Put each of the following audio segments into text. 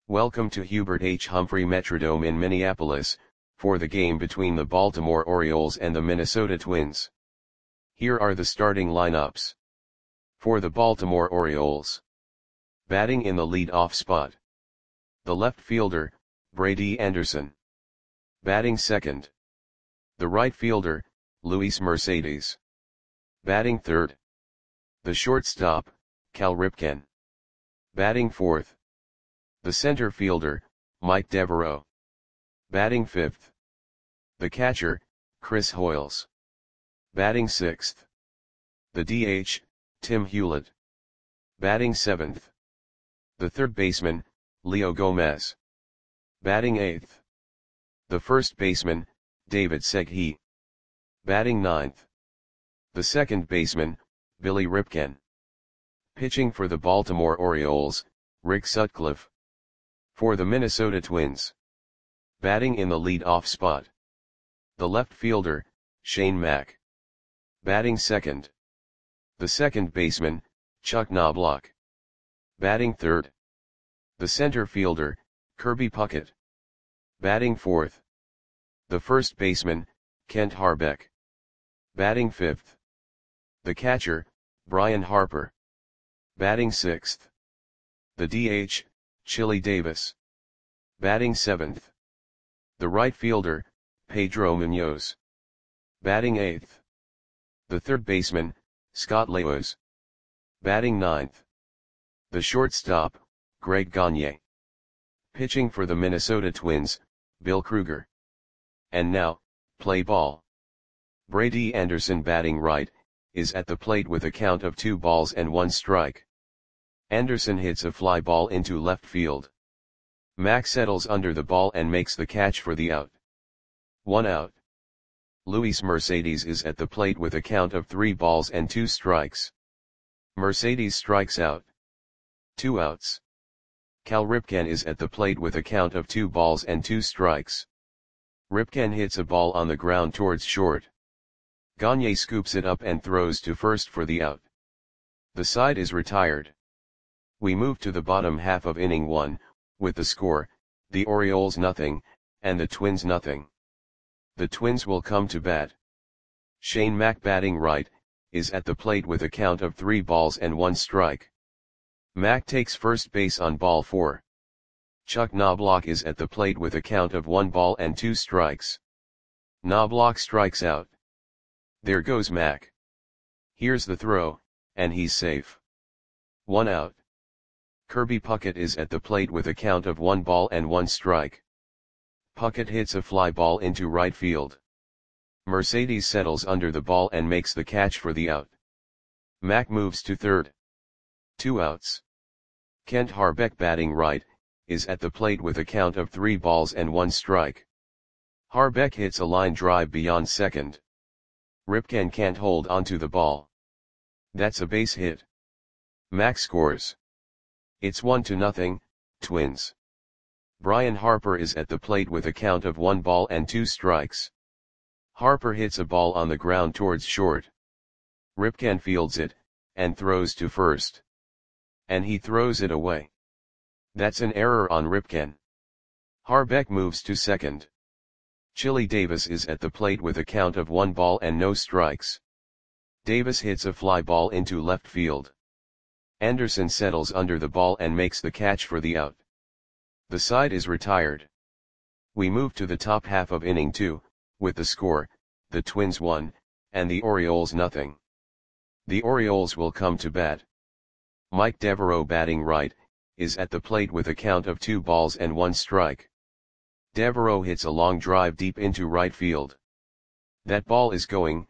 Welcome to Hubert H. Humphrey Metrodome in Minneapolis, for the game between the Baltimore Orioles and the Minnesota Twins. Here are the starting lineups. For the Baltimore Orioles. Batting in the lead-off spot. The left fielder, Brady Anderson. Batting second. The right fielder, Luis Mercedes. Batting third. The shortstop, Cal Ripken. Batting fourth. The center fielder, Mike Devereaux. Batting fifth. The catcher, Chris Hoiles. Batting sixth. The DH, Tim Hewlett. Batting seventh. The third baseman, Leo Gomez. Batting eighth. The first baseman, David Segui. Batting ninth. The second baseman, Billy Ripken. Pitching for the Baltimore Orioles, Rick Sutcliffe. For the Minnesota Twins. Batting in the lead-off spot. The left fielder, Shane Mack. Batting second. The second baseman, Chuck Knobloch. Batting third. The center fielder, Kirby Puckett. Batting fourth. The first baseman, Kent Harbeck. Batting fifth. The catcher, Brian Harper. Batting sixth. The DH, Chili Davis. Batting seventh. The right fielder, Pedro Munoz. Batting eighth. The third baseman, Scott Lewis. Batting ninth. The shortstop, Greg Gagne. Pitching for the Minnesota Twins, Bill Krueger. And now, play ball. Brady Anderson batting right, is at the plate with a count of 2-1 Anderson hits a fly ball into left field. Mack settles under the ball and makes the catch for the out. 1 out. Luis Mercedes is at the plate with a count of 3-2. Mercedes strikes out. 2 outs. Cal Ripken is at the plate with a count of 2-2. Ripken hits a ball on the ground towards short. Gagne scoops it up and throws to first for the out. The side is retired. We move to the bottom half of inning 1, with the score, the Orioles 0, and the Twins 0. The Twins will come to bat. Shane Mack batting right, is at the plate with a count of 3-1. Mack takes first base on ball 4. Chuck Knobloch is at the plate with a count of 1-2. Knobloch strikes out. There goes Mack. Here's the throw, and he's safe. 1 out. Kirby Puckett is at the plate with a count of 1-1. Puckett hits a fly ball into right field. Mercedes settles under the ball and makes the catch for the out. Mack moves to third. 2 outs. Kent Harbeck batting right, is at the plate with a count of 3-1. Harbeck hits a line drive beyond second. Ripken can't hold onto the ball. That's a base hit. Mack scores. It's 1-0, Twins. Brian Harper is at the plate with a count of 1-2. Harper hits a ball on the ground towards short. Ripken fields it, and throws to first. And he throws it away. That's an error on Ripken. Harbeck moves to second. Chili Davis is at the plate with a count of 1-0. Davis hits a fly ball into left field. Anderson settles under the ball and makes the catch for the out. The side is retired. We move to the top half of inning 2, with the score, the Twins 1, and the Orioles 0. The Orioles will come to bat. Mike Devereaux batting right, is at the plate with a count of 2-1. Devereaux hits a long drive deep into right field. That ball is gone.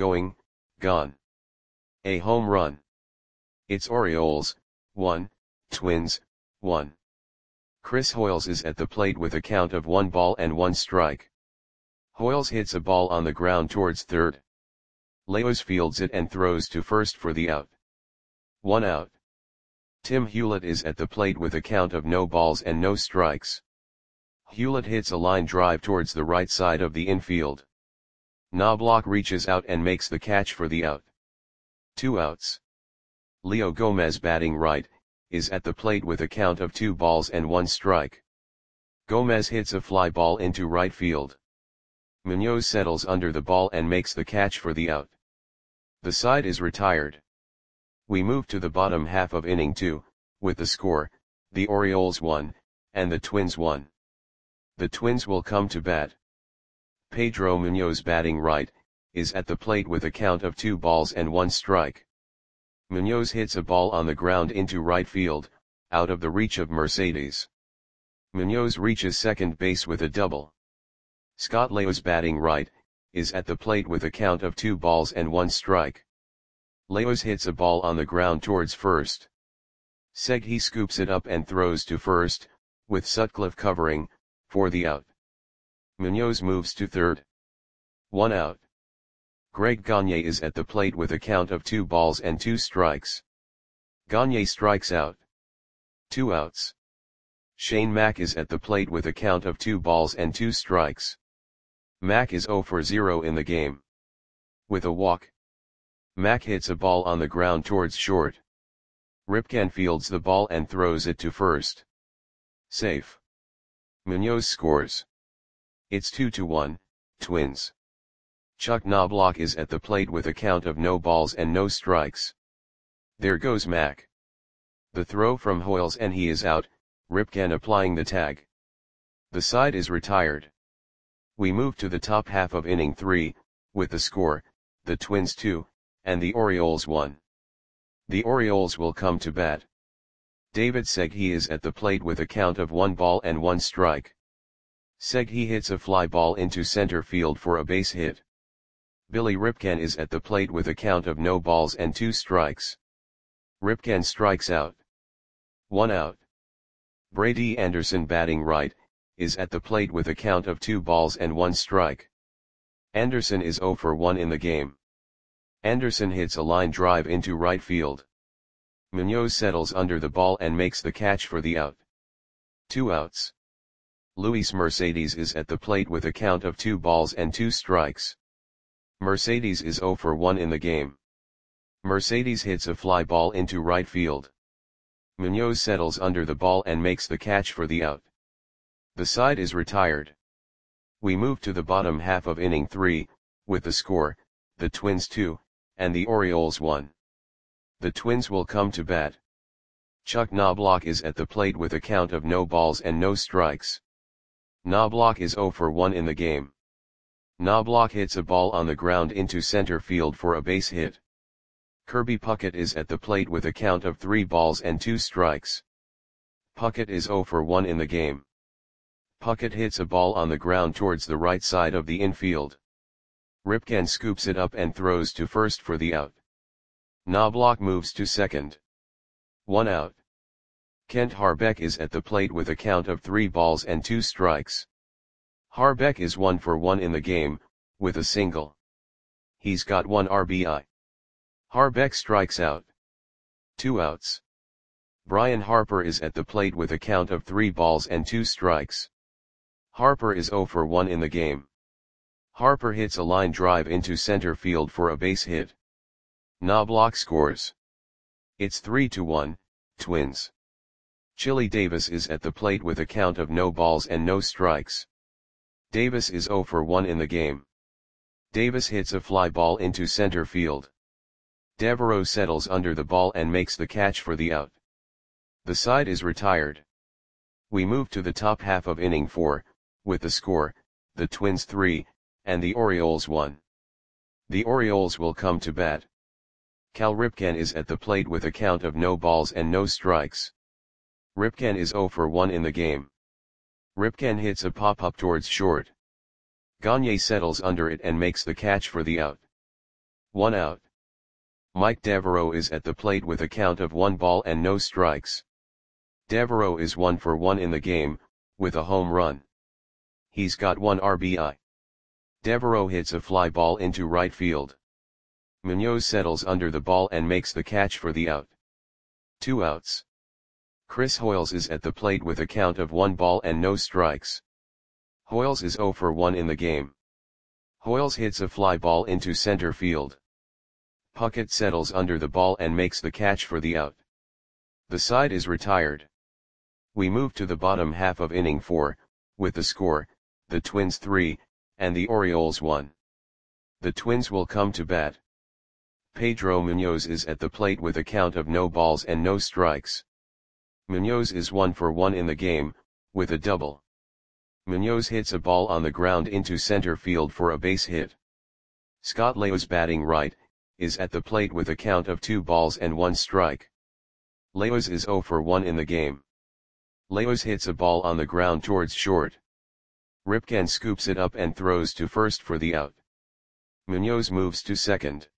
A home run. It's Orioles 1, Twins 1. Chris Hoiles is at the plate with a count of 1-1. Hoiles hits a ball on the ground towards third. Lewis fields it and throws to first for the out. 1 out. Tim Hewlett is at the plate with a count of no balls and no strikes. Hewlett hits a line drive towards the right side of the infield. Knobloch reaches out and makes the catch for the out. 2 outs. Leo Gomez batting right, is at the plate with a count of 2 balls and 1 strike. Gomez hits a fly ball into right field. Munoz settles under the ball and makes the catch for the out. The side is retired. We move to the bottom half of inning 2, with the score, the Orioles 1, and the Twins 1. The Twins will come to bat. Pedro Munoz, batting right, is at the plate with a count of 2 balls and 1 strike. Munoz hits a ball on the ground into right field, out of the reach of Mercedes. Munoz reaches second base with a double. Scott Leos, batting right, is at the plate with a count of 2 balls and 1 strike. Leos hits a ball on the ground towards first. Segui scoops it up and throws to first, with Sutcliffe covering, for the out. Munoz moves to third. 1 out. Greg Gagne is at the plate with a count of 2 balls and 2 strikes. Gagne strikes out. 2 outs. Shane Mack is at the plate with a count of 2 balls and 2 strikes. Mack is 0 for 0 in the game. With a walk, Mack hits a ball on the ground towards short. Ripken fields the ball and throws it to first. Safe. Munoz scores. It's 2-1, Twins. Chuck Knobloch is at the plate with a count of no balls and no strikes. There goes Mack. The throw from Hoyles and he is out, Ripken applying the tag. The side is retired. We move to the top half of inning 3, with the score, the Twins 2, and the Orioles 1. The Orioles will come to bat. David Segui is at the plate with a count of 1 ball and 1 strike. Segui hits a fly ball into center field for a base hit. Billy Ripken is at the plate with a count of no balls and 2 strikes. Ripken strikes out. 1 out. Brady Anderson, batting right, is at the plate with a count of 2 balls and 1 strike. Anderson is 0 for 1 in the game. Anderson hits a line drive into right field. Munoz settles under the ball and makes the catch for the out. 2 outs. Luis Mercedes is at the plate with a count of 2 balls and 2 strikes. Mercedes is 0 for 1 in the game. Mercedes hits a fly ball into right field. Munoz settles under the ball and makes the catch for the out. The side is retired. We move to the bottom half of inning 3, with the score, the Twins 2, and the Orioles 1. The Twins will come to bat. Chuck Knobloch is at the plate with a count of no balls and no strikes. Knobloch is 0 for 1 in the game. Knobloch hits a ball on the ground into center field for a base hit. Kirby Puckett is at the plate with a count of 3 balls and 2 strikes. Puckett is 0 for 1 in the game. Puckett hits a ball on the ground towards the right side of the infield. Ripken scoops it up and throws to first for the out. Knobloch moves to second. 1 out. Kent Harbeck is at the plate with a count of 3 balls and 2 strikes. Harbeck is 1 for 1 in the game, with a single. He's got 1 RBI. Harbeck strikes out. 2 outs. Brian Harper is at the plate with a count of 3 balls and 2 strikes. Harper is 0 for 1 in the game. Harper hits a line drive into center field for a base hit. Knobloch scores. It's 3-1, Twins. Chili Davis is at the plate with a count of no balls and no strikes. Davis is 0 for 1 in the game. Davis hits a fly ball into center field. Devereaux settles under the ball and makes the catch for the out. The side is retired. We move to the top half of inning 4, with the score, the Twins 3, and the Orioles 1. The Orioles will come to bat. Cal Ripken is at the plate with a count of no balls and no strikes. Ripken is 0 for 1 in the game. Ripken hits a pop-up towards short. Gagne settles under it and makes the catch for the out. 1 out. Mike Devereaux is at the plate with a count of 1 ball and no strikes. Devereaux is 1 for 1 in the game, with a home run. He's got 1 RBI. Devereaux hits a fly ball into right field. Munoz settles under the ball and makes the catch for the out. 2 outs. Chris Hoyles is at the plate with a count of 1 ball and no strikes. Hoyles is 0 for 1 in the game. Hoyles hits a fly ball into center field. Puckett settles under the ball and makes the catch for the out. The side is retired. We move to the bottom half of inning 4, with the score, the Twins 3, and the Orioles 1. The Twins will come to bat. Pedro Munoz is at the plate with a count of no balls and no strikes. Munoz is 1 for 1 in the game, with a double. Munoz hits a ball on the ground into center field for a base hit. Scott Leos, batting right, is at the plate with a count of 2 balls and 1 strike. Leos is 0 for 1 in the game. Leos hits a ball on the ground towards short. Ripken scoops it up and throws to first for the out. Munoz moves to second.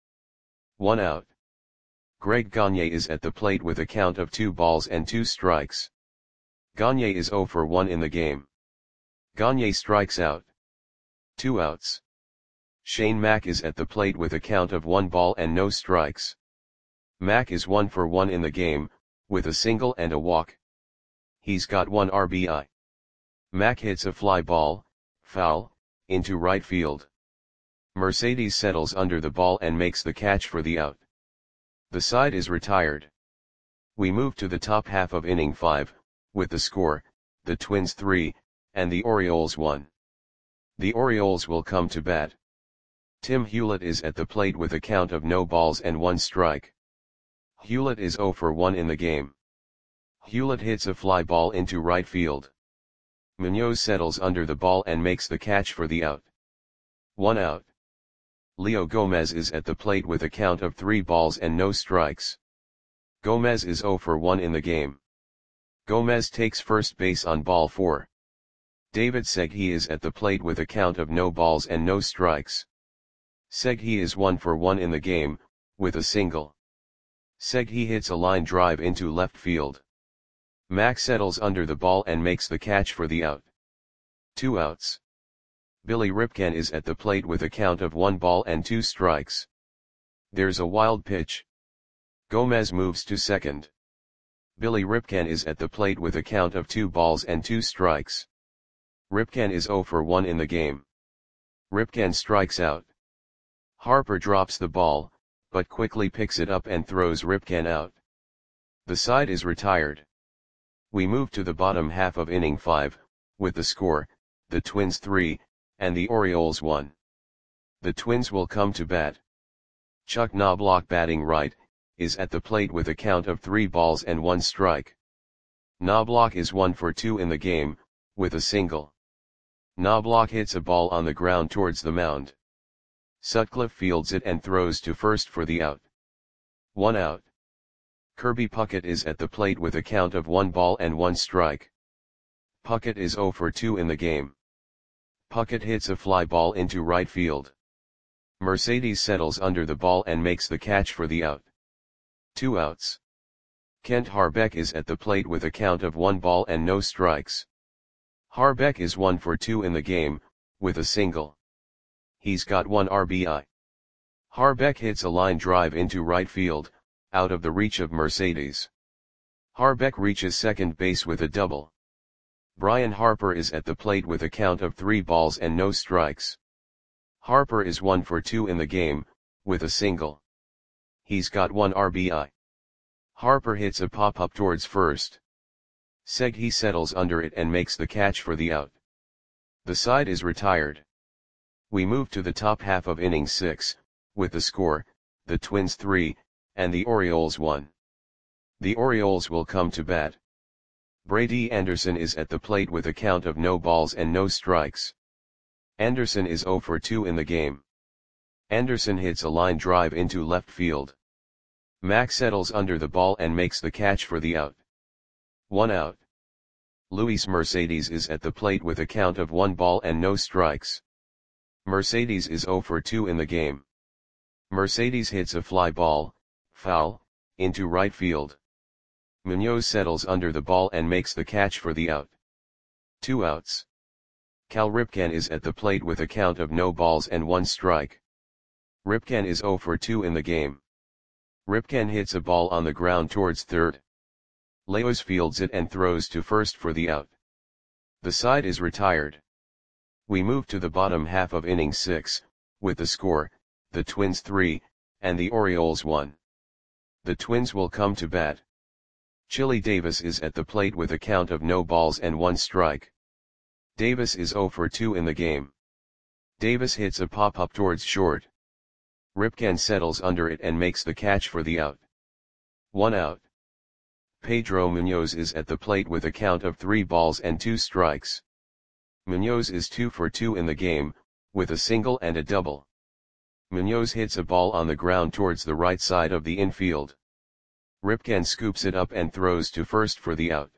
1 out. Greg Gagne is at the plate with a count of 2 balls and 2 strikes. Gagne is 0 for 1 in the game. Gagne strikes out. 2 outs. Shane Mack is at the plate with a count of 1 ball and no strikes. Mack is 1 for 1 in the game, with a single and a walk. He's got 1 RBI. Mack hits a fly ball, foul, into right field. Mercedes settles under the ball and makes the catch for the out. The side is retired. We move to the top half of inning 5, with the score, the Twins 3, and the Orioles 1. The Orioles will come to bat. Tim Hewlett is at the plate with a count of no balls and 1 strike. Hewlett is 0 for 1 in the game. Hewlett hits a fly ball into right field. Munoz settles under the ball and makes the catch for the out. 1 out. Leo Gomez is at the plate with a count of 3 balls and no strikes. Gomez is 0 for 1 in the game. Gomez takes first base on ball 4. David Segui is at the plate with a count of no balls and no strikes. Segui is 1 for 1 in the game, with a single. Segui hits a line drive into left field. Mack settles under the ball and makes the catch for the out. 2 outs. Billy Ripken is at the plate with a count of 1 ball and 2 strikes. There's a wild pitch. Gomez moves to second. Billy Ripken is at the plate with a count of 2 balls and 2 strikes. Ripken is 0 for 1 in the game. Ripken strikes out. Harper drops the ball, but quickly picks it up and throws Ripken out. The side is retired. We move to the bottom half of inning 5, with the score, the Twins 3, and the Orioles 1. The Twins will come to bat. Chuck Knobloch, batting right, is at the plate with a count of 3 balls and 1 strike. Knobloch is 1 for 2 in the game, with a single. Knobloch hits a ball on the ground towards the mound. Sutcliffe fields it and throws to first for the out. 1 out. Kirby Puckett is at the plate with a count of 1 ball and 1 strike. Puckett is 0 for 2 in the game. Puckett hits a fly ball into right field. Mercedes settles under the ball and makes the catch for the out. 2 outs. Kent Harbeck is at the plate with a count of 1 ball and no strikes. Harbeck is 1 for 2 in the game, with a single. He's got 1 RBI. Harbeck hits a line drive into right field, out of the reach of Mercedes. Harbeck reaches second base with a double. Brian Harper is at the plate with a count of 3 balls and no strikes. Harper is 1 for 2 in the game, with a single. He's got 1 RBI. Harper hits a pop-up towards first. Segui settles under it and makes the catch for the out. The side is retired. We move to the top half of inning 6, with the score, the Twins 3, and the Orioles 1. The Orioles will come to bat. Brady Anderson is at the plate with a count of no balls and no strikes. Anderson is 0 for 2 in the game. Anderson hits a line drive into left field. Mack settles under the ball and makes the catch for the out. 1 out. Luis Mercedes is at the plate with a count of 1 ball and no strikes. Mercedes is 0 for 2 in the game. Mercedes hits a fly ball, foul, into right field. Munoz settles under the ball and makes the catch for the out. 2 outs. Cal Ripken is at the plate with a count of no balls and 1 strike. Ripken is 0 for 2 in the game. Ripken hits a ball on the ground towards third. Leos fields it and throws to first for the out. The side is retired. We move to the bottom half of inning 6, with the score, the Twins 3, and the Orioles 1. The Twins will come to bat. Chili Davis is at the plate with a count of no balls and 1 strike. Davis is 0 for 2 in the game. Davis hits a pop-up towards short. Ripken settles under it and makes the catch for the out. 1 out. Pedro Munoz is at the plate with a count of 3 balls and 2 strikes. Munoz is 2 for 2 in the game, with a single and a double. Munoz hits a ball on the ground towards the right side of the infield. Ripken scoops it up and throws to first for the out.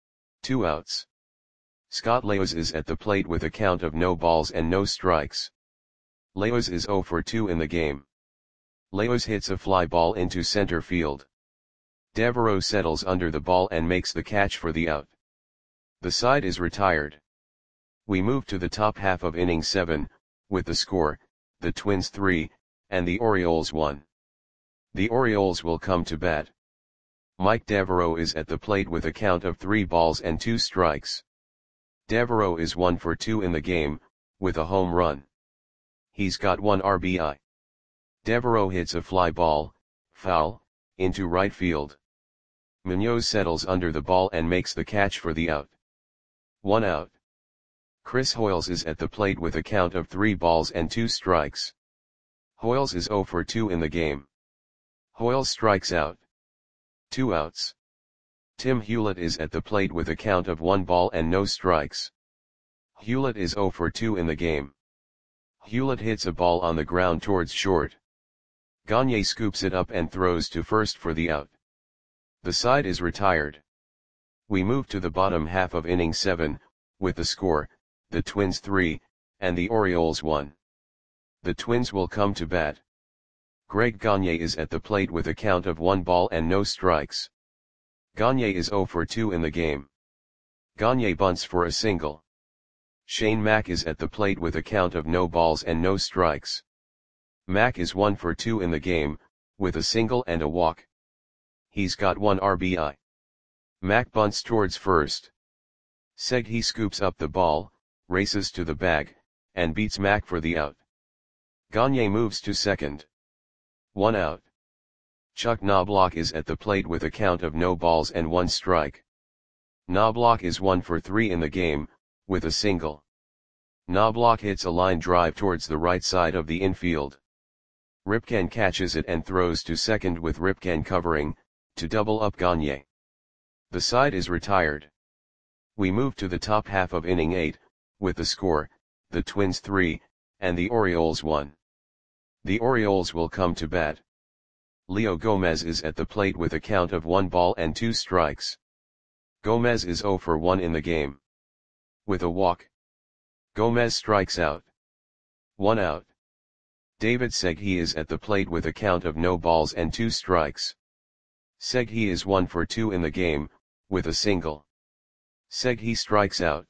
2 outs. Scott Leos is at the plate with a count of no balls and no strikes. Leos is 0 for 2 in the game. Leos hits a fly ball into center field. Devereaux settles under the ball and makes the catch for the out. The side is retired. We move to the top half of inning 7, with the score, the Twins 3, and the Orioles 1. The Orioles will come to bat. Mike Devereaux is at the plate with a count of 3 balls and 2 strikes. Devereaux is 1 for 2 in the game, with a home run. He's got 1 RBI. Devereaux hits a fly ball, foul, into right field. Munoz settles under the ball and makes the catch for the out. 1 out. Chris Hoiles is at the plate with a count of 3 balls and 2 strikes. Hoiles is 0 for 2 in the game. Hoiles strikes out. 2 outs. Tim Hewlett is at the plate with a count of 1 ball and no strikes. Hewlett is 0 for 2 in the game. Hewlett hits a ball on the ground towards short. Gagne scoops it up and throws to first for the out. The side is retired. We move to the bottom half of inning 7, with the score, the Twins 3, and the Orioles 1. The Twins will come to bat. Greg Gagne is at the plate with a count of 1 ball and no strikes. Gagne is 0 for 2 in the game. Gagne bunts for a single. Shane Mack is at the plate with a count of no balls and no strikes. Mack is 1 for 2 in the game, with a single and a walk. He's got 1 RBI. Mack bunts towards first. Segui scoops up the ball, races to the bag, and beats Mack for the out. Gagne moves to second. 1 out. Chuck Knobloch is at the plate with a count of no balls and 1 strike. Knobloch is 1 for 3 in the game, with a single. Knobloch hits a line drive towards the right side of the infield. Ripken catches it and throws to second with Ripken covering, to double up Gagne. The side is retired. We move to the top half of inning 8, with the score, the Twins 3, and the Orioles 1. The Orioles will come to bat. Leo Gomez is at the plate with a count of 1 ball and 2 strikes. Gomez is 0 for 1 in the game. With a walk. Gomez strikes out. 1 out. David Segui is at the plate with a count of no balls and 2 strikes. Segui is 1 for 2 in the game, with a single. Segui strikes out.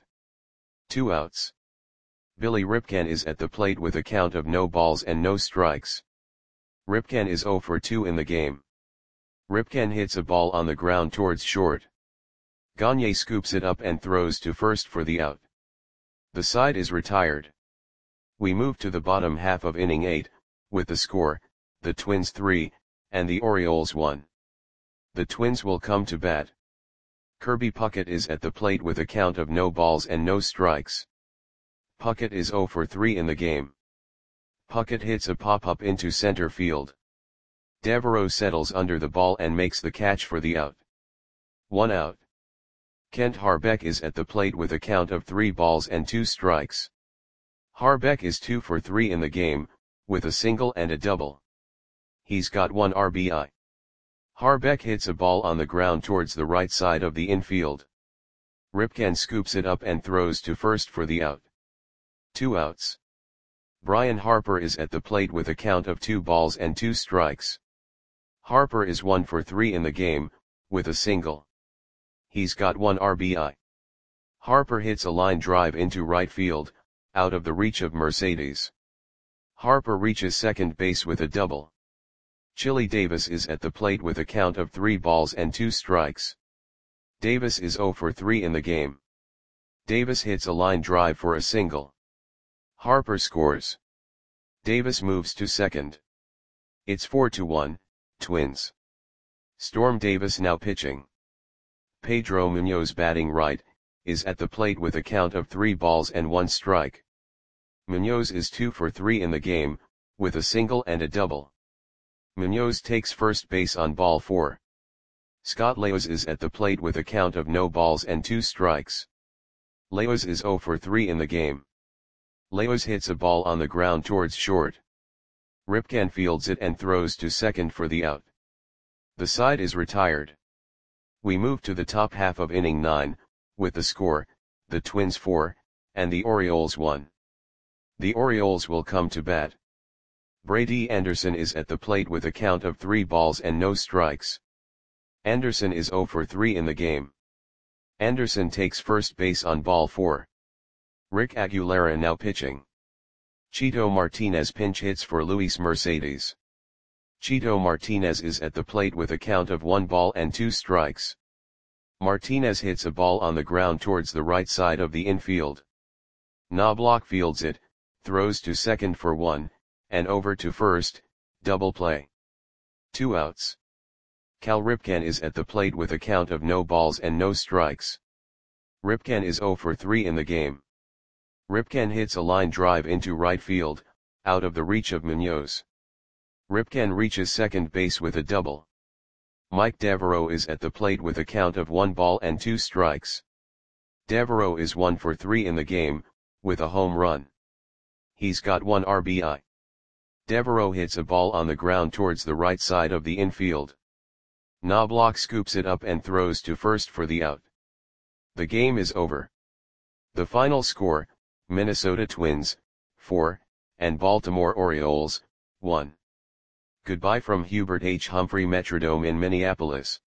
2 outs. Billy Ripken is at the plate with a count of no balls and no strikes. Ripken is 0 for 2 in the game. Ripken hits a ball on the ground towards short. Gagne scoops it up and throws to first for the out. The side is retired. We move to the bottom half of inning 8, with the score, the Twins 3, and the Orioles 1. The Twins will come to bat. Kirby Puckett is at the plate with a count of no balls and no strikes. Puckett is 0 for 3 in the game. Puckett hits a pop-up into center field. Devereaux settles under the ball and makes the catch for the out. 1 out. Kent Harbeck is at the plate with a count of 3 balls and 2 strikes. Harbeck is 2 for 3 in the game, with a single and a double. He's got 1 RBI. Harbeck hits a ball on the ground towards the right side of the infield. Ripken scoops it up and throws to first for the out. 2 outs. Brian Harper is at the plate with a count of 2 balls and 2 strikes. Harper is 1 for 3 in the game, with a single. He's got 1 RBI. Harper hits a line drive into right field, out of the reach of Mercedes. Harper reaches second base with a double. Chili Davis is at the plate with a count of 3 balls and 2 strikes. Davis is 0 for 3 in the game. Davis hits a line drive for a single. Harper scores. Davis moves to second. It's 4-1, Twins. Storm Davis now pitching. Pedro Munoz batting right, is at the plate with a count of 3 balls and 1 strike. Munoz is 2 for 3 in the game, with a single and a double. Munoz takes first base on ball 4. Scott Leos is at the plate with a count of no balls and 2 strikes. Leos is 0 for 3 in the game. Leos hits a ball on the ground towards short. Ripken fields it and throws to second for the out. The side is retired. We move to the top half of inning 9, with the score, the Twins 4, and the Orioles 1. The Orioles will come to bat. Brady Anderson is at the plate with a count of 3 balls and no strikes. Anderson is 0 for 3 in the game. Anderson takes first base on ball 4. Rick Aguilera now pitching. Chito Martinez pinch hits for Luis Mercedes. Chito Martinez is at the plate with a count of 1 ball and 2 strikes. Martinez hits a ball on the ground towards the right side of the infield. Knobloch fields it, throws to second for 1, and over to first, double play. 2 outs. Cal Ripken is at the plate with a count of no balls and no strikes. Ripken is 0 for 3 in the game. Ripken hits a line drive into right field, out of the reach of Munoz. Ripken reaches second base with a double. Mike Devereaux is at the plate with a count of 1 ball and 2 strikes. Devereaux is 1 for 3 in the game, with a home run. He's got 1 RBI. Devereaux hits a ball on the ground towards the right side of the infield. Knobloch scoops it up and throws to first for the out. The game is over. The final score, Minnesota Twins, 4, and Baltimore Orioles, 1. Goodbye from Hubert H. Humphrey Metrodome in Minneapolis.